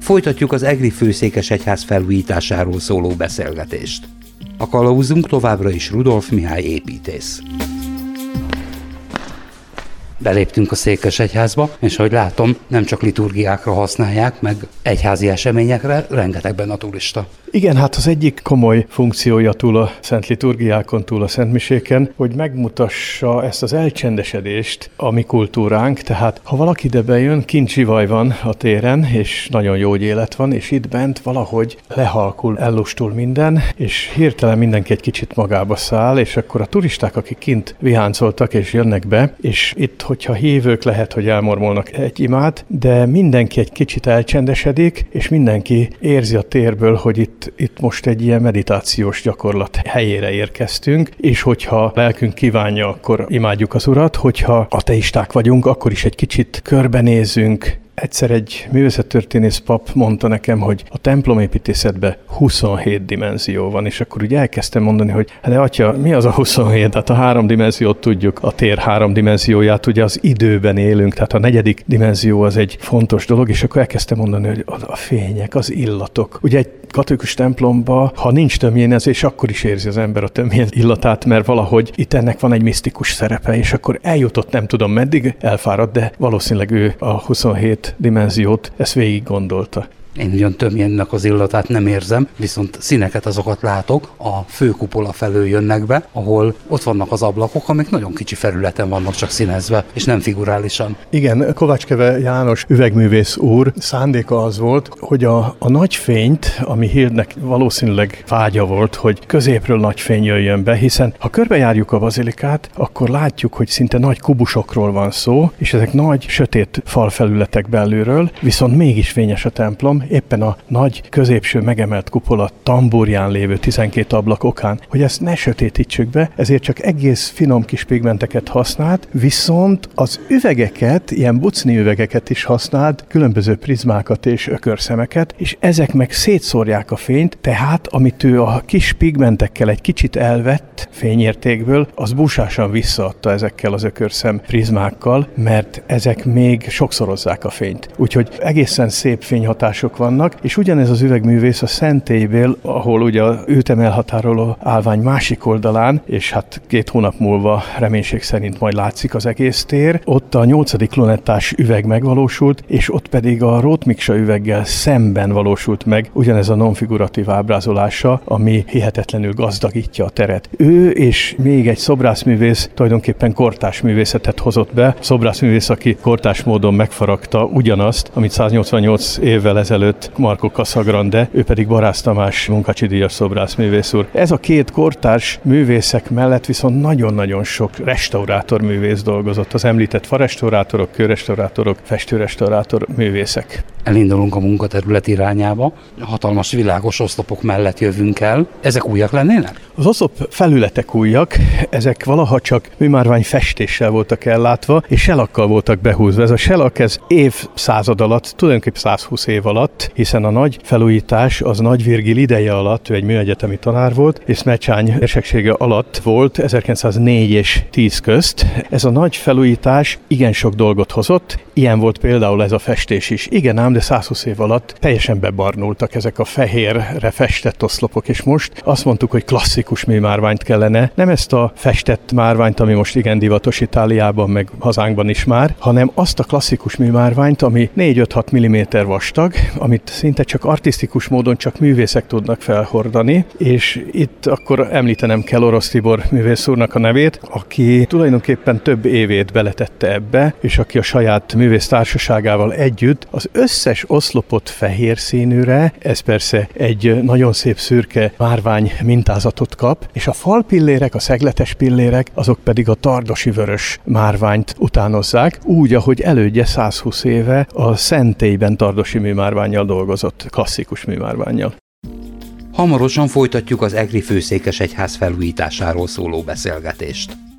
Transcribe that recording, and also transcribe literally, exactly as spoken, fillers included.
folytatjuk az egri főszékesegyház felújításáról szóló beszélgetést. A kalauzunk továbbra is Rudolf Mihály építész. Beléptünk a székesegyházba, és ahogy látom, nem csak liturgiákra használják, meg egyházi eseményekre, rengeteg benne a turista. Igen, hát az egyik komoly funkciója túl a szent liturgiákon, túl a szentmiséken, hogy megmutassa ezt az elcsendesedést a mi kultúránk, tehát ha valaki ide bejön, kint zsivaj van a téren, és nagyon jó élet van, és itt bent valahogy lehalkul, ellustul minden, és hirtelen mindenki egy kicsit magába száll, és akkor a turisták, akik kint viháncoltak és jönnek be, és itt, hogyha hívők, lehet, hogy elmormolnak egy imát, de mindenki egy kicsit elcsendesedik, és mindenki érzi a térből, hogy itt Itt most egy ilyen meditációs gyakorlat helyére érkeztünk, és hogyha lelkünk kívánja, akkor imádjuk az Urat, hogyha ateisták vagyunk, akkor is egy kicsit körbenézünk. Egyszer egy művészettörténész pap mondta nekem, hogy a templomépítészetben huszonhét dimenzió van, és akkor úgy elkezdtem mondani, hogy de atya, mi az a huszonhét? Hát a három dimenziót tudjuk, a tér három dimenzióját, ugye az időben élünk, tehát a negyedik dimenzió az egy fontos dolog, és akkor elkezdtem mondani, hogy a fények, az illatok. Ugye egy katolikus templomba, ha nincs tömjénezés, akkor is érzi az ember a tömjén illatát, mert valahogy itt ennek van egy misztikus szerepe, és akkor eljutott, nem tudom meddig, elfáradt, de valószínűleg ő a huszonhét dimenziót ezt végig gondolta. Én ugyan tömjénnek az illatát nem érzem, viszont színeket azokat látok, a főkupola felől jönnek be, ahol ott vannak az ablakok, amik nagyon kicsi felületen vannak csak színezve, és nem figurálisan. Igen, Kovácskeve János üvegművész úr szándéka az volt, hogy a, a nagy fényt, ami Hildnek valószínűleg vágya volt, hogy középről nagy fény jöjjön be, hiszen ha körbejárjuk a bazilikát, akkor látjuk, hogy szinte nagy kubusokról van szó, és ezek nagy, sötét falfelületek belülről, viszont mégis fényes a templom, éppen a nagy, középső megemelt kupola tamburján lévő tizenkét ablak okán, hogy ezt ne sötétítsük be, ezért csak egész finom kis pigmenteket használt, viszont az üvegeket, ilyen bucni üvegeket is használt, különböző prizmákat és ökörszemeket, és ezek meg szétszórják a fényt, tehát amit ő a kis pigmentekkel egy kicsit elvett fényértékből, az búsásan visszaadta ezekkel az ökörszem prizmákkal, mert ezek még sokszorozzák a fényt. Úgyhogy egészen szép fényhatások vannak, és ugyanez az üvegművész a Szentélyből, ahol ugye a ütem elhatároló állvány másik oldalán, és hát két hónap múlva reménység szerint majd látszik az egész tér, ott a nyolcadik lunettás üveg megvalósult, és ott pedig a Rótmiksa üveggel szemben valósult meg ugyanez a nonfiguratív ábrázolása, ami hihetetlenül gazdagítja a teret. Ő és még egy szobrászművész tulajdonképpen kortárs művészetet hozott be, szobrászművész, aki kortárs módon megfaragta ugyanazt, amit száznyolcvannyolc évvel ezelőtt Marco Casagrande, ő pedig Barász Tamás Munkácsi díjas szobrászművész úr. Ez a két kortárs művészek mellett viszont nagyon-nagyon sok restaurátor művész dolgozott. Az említett farestaurátorok, kőrestaurátorok, festőrestaurátor művészek. Elindulunk a munkaterület irányába, hatalmas világos oszlopok mellett jövünk el. Ezek újak lennének? Az oszlop felületek újak, ezek valaha csak műmárvány festéssel voltak ellátva, és selakkal voltak behúzva. Ez a selak, ez évszázad alatt, tulajdonképpen százhúsz év alatt, hiszen a nagy felújítás az Nagy Virgil ideje alatt, ő egy műegyetemi tanár volt, és Szmecsány érseksége alatt volt ezerkilencszáznégy és tíz közt. Ez a nagy felújítás igen sok dolgot hozott, ilyen volt például ez a festés is. Igen ám, de százhúsz év alatt teljesen bebarnultak ezek a fehérre festett oszlopok, és most azt mondtuk, hogy klasszikus műmárványt kellene, nem ezt a festett márványt, ami most igen divatos Itáliában, meg hazánkban is már, hanem azt a klasszikus műmárványt, ami négy-öt-hat milliméter vastag, amit szinte csak artisztikus módon csak művészek tudnak felhordani, és itt akkor említenem kell Orosz Tibor művész úrnak a nevét, aki tulajdonképpen több évét beletette ebbe, és aki a saját művész társaságával együtt az összes oszlopot fehér színűre, ez persze egy nagyon szép szürke márvány mintázatot kap, és a falpillérek, a szegletes pillérek, azok pedig a tardosi vörös márványt utánozzák, úgy, ahogy elődje százhúsz éve a Szentélyben tardosi műmárvánnyal dolgozott, klasszikus műmárvánnyal. Hamarosan folytatjuk az egri főszékesegyház felújításáról szóló beszélgetést.